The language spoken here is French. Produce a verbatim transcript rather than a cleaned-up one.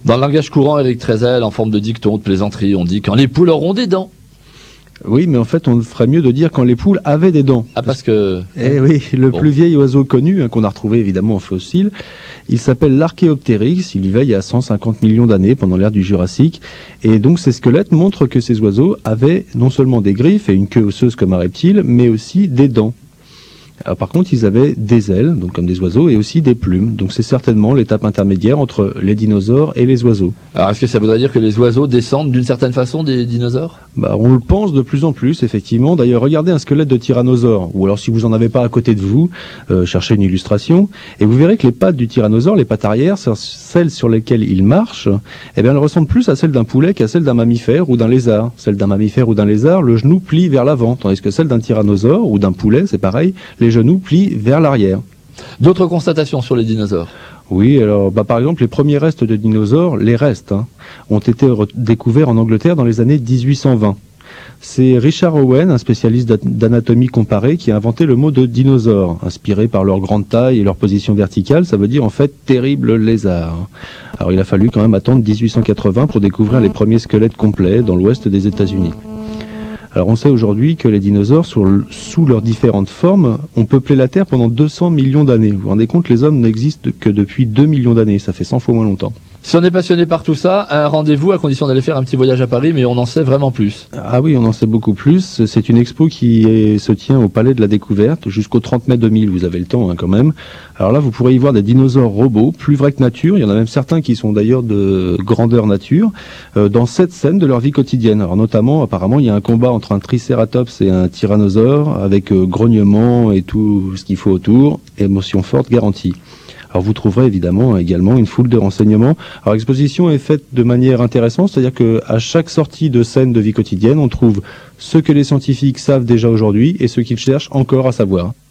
Dans le langage courant, Éric Trézel, en forme de dicton, de plaisanterie, on dit quand les poules auront des dents. Oui, mais en fait, on ferait mieux de dire quand les poules avaient des dents. Ah, parce que... Eh oui, le Bon. plus vieil oiseau connu, hein, qu'on a retrouvé évidemment en fossile, il s'appelle l'Archéoptérix, il vivait il y a cent cinquante millions d'années, pendant l'ère du Jurassique, et donc ces squelettes montrent que ces oiseaux avaient non seulement des griffes et une queue osseuse comme un reptile, mais aussi des dents. Alors, par contre, ils avaient des ailes, donc comme des oiseaux, et aussi des plumes. Donc c'est certainement l'étape intermédiaire entre les dinosaures et les oiseaux. Alors, est-ce que ça voudrait dire que les oiseaux descendent d'une certaine façon des dinosaures? Bah, on le pense de plus en plus, effectivement. D'ailleurs, regardez un squelette de tyrannosaure, ou alors si vous en avez pas à côté de vous, euh, cherchez une illustration, et vous verrez que les pattes du tyrannosaure, les pattes arrière, celles sur lesquelles il marche, eh bien, elles ressemblent plus à celles d'un poulet qu'à celles d'un mammifère ou d'un lézard. Celles d'un mammifère ou d'un lézard, le genou plie vers l'avant, tandis que celles d'un tyrannosaure ou d'un poulet, c'est pareil, les genoux plient vers l'arrière. D'autres constatations sur les dinosaures? Oui, alors bah, par exemple, les premiers restes de dinosaures, les restes, hein, ont été découverts en Angleterre dans les années dix-huit cent vingt. C'est Richard Owen, un spécialiste d'anatomie comparée, qui a inventé le mot de dinosaure, inspiré par leur grande taille et leur position verticale. Ça veut dire en fait terrible lézard. Alors il a fallu quand même attendre dix-huit cent quatre-vingts pour découvrir les premiers squelettes complets dans l'ouest des États-Unis. Alors on sait aujourd'hui que les dinosaures, sur, sous leurs différentes formes, ont peuplé la Terre pendant deux cents millions d'années. Vous vous rendez compte, les hommes n'existent que depuis deux millions d'années, ça fait cent fois moins longtemps. Si on est passionné par tout ça, un rendez-vous à condition d'aller faire un petit voyage à Paris, mais on en sait vraiment plus. Ah oui, on en sait beaucoup plus. C'est une expo qui est, se tient au Palais de la Découverte jusqu'au trente mai deux mille. Vous avez le temps hein, quand même. Alors là, vous pourrez y voir des dinosaures robots, plus vrais que nature. Il y en a même certains qui sont d'ailleurs de grandeur nature, euh, dans sept scènes de leur vie quotidienne. Alors notamment, apparemment, il y a un combat entre un tricératops et un tyrannosaure avec euh, grognement et tout ce qu'il faut autour. Émotion forte garantie. Alors vous trouverez évidemment également une foule de renseignements. Alors l'exposition est faite de manière intéressante, c'est-à-dire qu'à chaque sortie de scène de vie quotidienne, on trouve ce que les scientifiques savent déjà aujourd'hui et ce qu'ils cherchent encore à savoir.